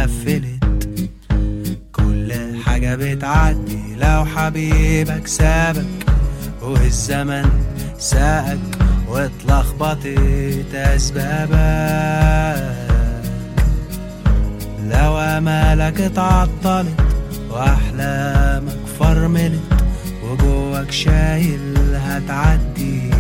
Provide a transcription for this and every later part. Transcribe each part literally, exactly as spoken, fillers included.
قفلت، كل حاجة بتعدي لو حبيبك سابك والزمن ساقك واتلخبطت أسبابك. لو أمالك اتعطلت وأحلامك فرملت وجواك شايل هتعدي،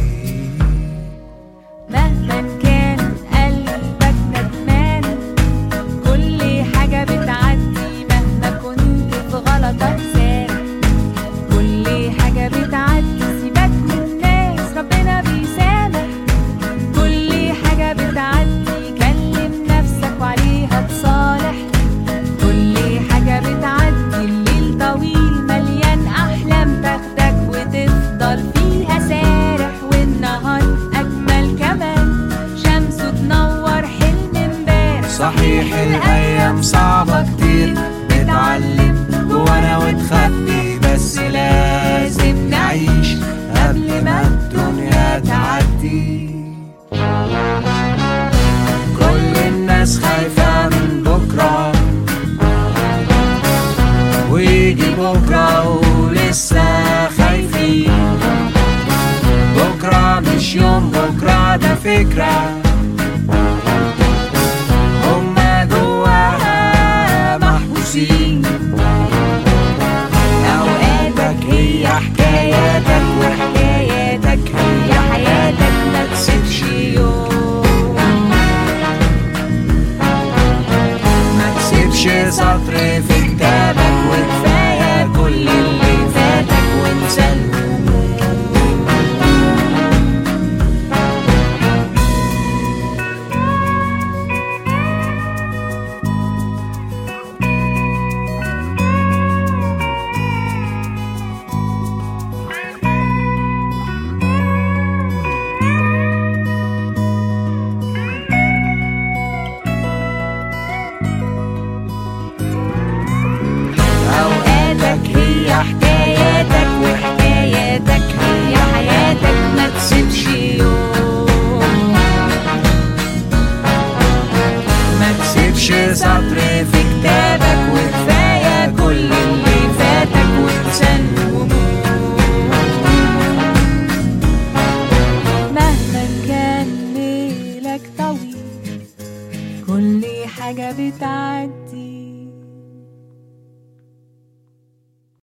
مهما كان قلبك ندمان كل حاجة بتعدي، مهما كنت في غلطك سامح كل حاجة بتعدي. سيبك من الناس ربنا بيسامح كل حاجة بتعدي، كلم نفسك وعليها تصالح كل حاجة بتعدي. الليل طويل مليان أحلام تاخدك وتفضل فيها سارح، والنهار أجمل كمان شمسه تنور حلم امبارح. صحيح الأيام صعبة كتير بتعلم جوانا وتخبي، بس لازم نعيش قبل ما الدنيا تعدي. كل الناس خايفة من بكرة ويجي بكرة ولسه خايفين، بكرة مش يوم، بكرة ده فكرة هما جواها محبوسين. أوقاتك هي حكاياتك وحكاياتك هي حياتك، ما تسيبش يوم، ما تسيبش سطر في كتابك، وكفاية كل اللي فاتك وانسى الهموم. أوقاتك هي حكاياتك وحكاياتك هي حياتك، ما تسيبش يوم، ما تسيبش سطر في كتابك، وكفاية كل اللي فاتك وانسى الهموم. مهما كان ليلك طويل كل حاجة بتعدي،